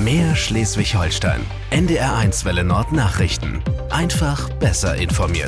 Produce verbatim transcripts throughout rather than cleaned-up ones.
Mehr Schleswig-Holstein. N D R eins Welle Nord Nachrichten. Einfach besser informiert.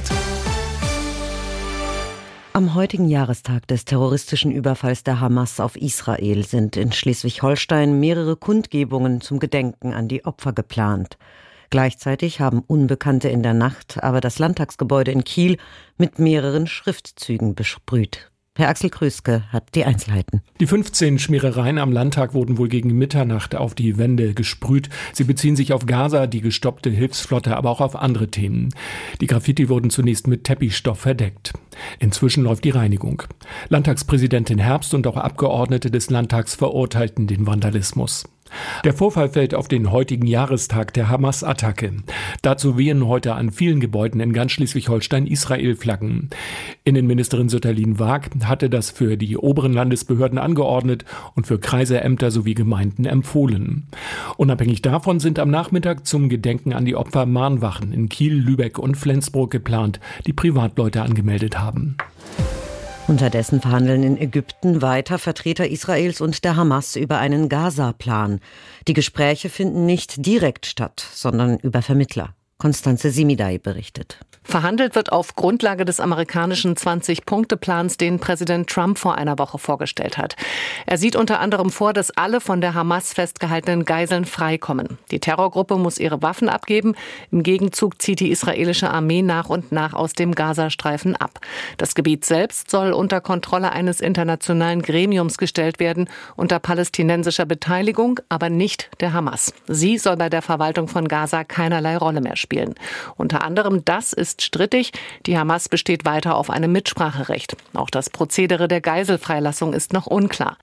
Am heutigen Jahrestag des terroristischen Überfalls der Hamas auf Israel sind in Schleswig-Holstein mehrere Kundgebungen zum Gedenken an die Opfer geplant. Gleichzeitig haben Unbekannte in der Nacht aber das Landtagsgebäude in Kiel mit mehreren Schriftzügen besprüht. Herr Axel Krüske hat die Einzelheiten. Die fünfzehn Schmierereien am Landtag wurden wohl gegen Mitternacht auf die Wände gesprüht. Sie beziehen sich auf Gaza, die gestoppte Hilfsflotte, aber auch auf andere Themen. Die Graffiti wurden zunächst mit Teppichstoff verdeckt. Inzwischen läuft die Reinigung. Landtagspräsidentin Herbst und auch Abgeordnete des Landtags verurteilten den Vandalismus. Der Vorfall fällt auf den heutigen Jahrestag der Hamas-Attacke. Dazu wehen heute an vielen Gebäuden in ganz Schleswig-Holstein Israel-Flaggen. Innenministerin Sütterlin Waag hatte das für die oberen Landesbehörden angeordnet und für Kreise, Ämter sowie Gemeinden empfohlen. Unabhängig davon sind am Nachmittag zum Gedenken an die Opfer Mahnwachen in Kiel, Lübeck und Flensburg geplant, die Privatleute angemeldet haben. Unterdessen verhandeln in Ägypten weiter Vertreter Israels und der Hamas über einen Gaza-Plan. Die Gespräche finden nicht direkt statt, sondern über Vermittler. Konstanze Simidai berichtet. Verhandelt wird auf Grundlage des amerikanischen zwanzig-Punkte-Plans, den Präsident Trump vor einer Woche vorgestellt hat. Er sieht unter anderem vor, dass alle von der Hamas festgehaltenen Geiseln freikommen. Die Terrorgruppe muss ihre Waffen abgeben. Im Gegenzug zieht die israelische Armee nach und nach aus dem Gazastreifen ab. Das Gebiet selbst soll unter Kontrolle eines internationalen Gremiums gestellt werden, unter palästinensischer Beteiligung, aber nicht der Hamas. Sie soll bei der Verwaltung von Gaza keinerlei Rolle mehr spielen. Unter anderem das ist strittig. Die Hamas besteht weiter auf einem Mitspracherecht. Auch das Prozedere der Geiselfreilassung ist noch unklar.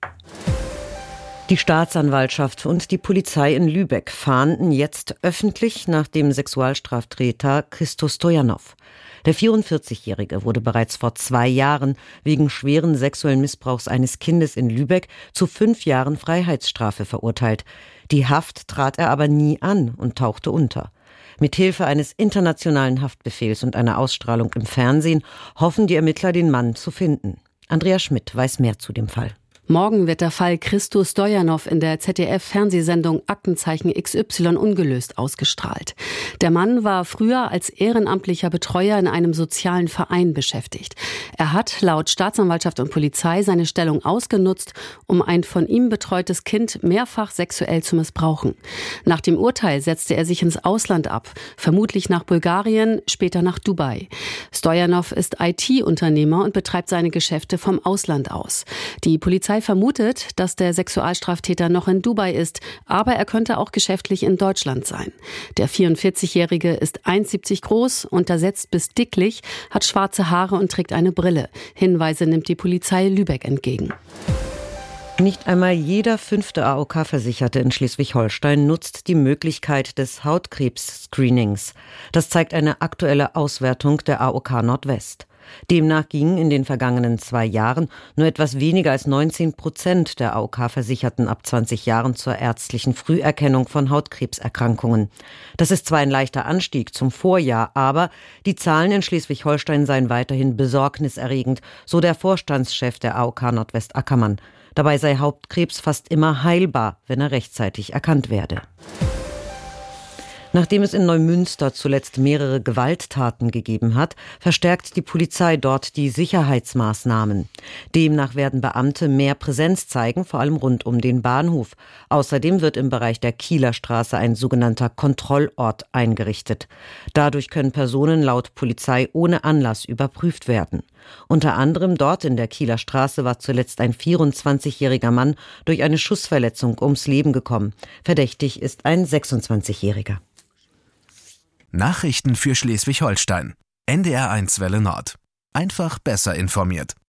Die Staatsanwaltschaft und die Polizei in Lübeck fahnden jetzt öffentlich nach dem Sexualstraftäter Christo Stojanov. Der vierundvierzigjährige wurde bereits vor zwei Jahren wegen schweren sexuellen Missbrauchs eines Kindes in Lübeck zu fünf Jahren Freiheitsstrafe verurteilt. Die Haft trat er aber nie an und tauchte unter. Mithilfe eines internationalen Haftbefehls und einer Ausstrahlung im Fernsehen hoffen die Ermittler, den Mann zu finden. Andrea Schmidt weiß mehr zu dem Fall. Morgen wird der Fall Christo Stojanov in der Z D F-Fernsehsendung Aktenzeichen X Y ungelöst ausgestrahlt. Der Mann war früher als ehrenamtlicher Betreuer in einem sozialen Verein beschäftigt. Er hat laut Staatsanwaltschaft und Polizei seine Stellung ausgenutzt, um ein von ihm betreutes Kind mehrfach sexuell zu missbrauchen. Nach dem Urteil setzte er sich ins Ausland ab, vermutlich nach Bulgarien, später nach Dubai. Stojanov ist I T-Unternehmer und betreibt seine Geschäfte vom Ausland aus. Die Polizei vermutet, dass der Sexualstraftäter noch in Dubai ist, aber er könnte auch geschäftlich in Deutschland sein. Der vierundvierzigjährige ist eins Komma siebzig groß, untersetzt bis dicklich, hat schwarze Haare und trägt eine Brille. Hinweise nimmt die Polizei Lübeck entgegen. Nicht einmal jeder fünfte A O K-Versicherte in Schleswig-Holstein nutzt die Möglichkeit des Hautkrebs-Screenings. Das zeigt eine aktuelle Auswertung der A O K Nordwest. Demnach gingen in den vergangenen zwei Jahren nur etwas weniger als neunzehn Prozent der A O K-Versicherten ab zwanzig Jahren zur ärztlichen Früherkennung von Hautkrebserkrankungen. Das ist zwar ein leichter Anstieg zum Vorjahr, aber die Zahlen in Schleswig-Holstein seien weiterhin besorgniserregend, so der Vorstandschef der A O K Nordwest Ackermann. Dabei sei Hautkrebs fast immer heilbar, wenn er rechtzeitig erkannt werde. Nachdem es in Neumünster zuletzt mehrere Gewalttaten gegeben hat, verstärkt die Polizei dort die Sicherheitsmaßnahmen. Demnach werden Beamte mehr Präsenz zeigen, vor allem rund um den Bahnhof. Außerdem wird im Bereich der Kieler Straße ein sogenannter Kontrollort eingerichtet. Dadurch können Personen laut Polizei ohne Anlass überprüft werden. Unter anderem dort in der Kieler Straße war zuletzt ein vierundzwanzigjähriger Mann durch eine Schussverletzung ums Leben gekommen. Verdächtig ist ein sechsundzwanzigjähriger. Nachrichten für Schleswig-Holstein. N D R eins Welle Nord. Einfach besser informiert.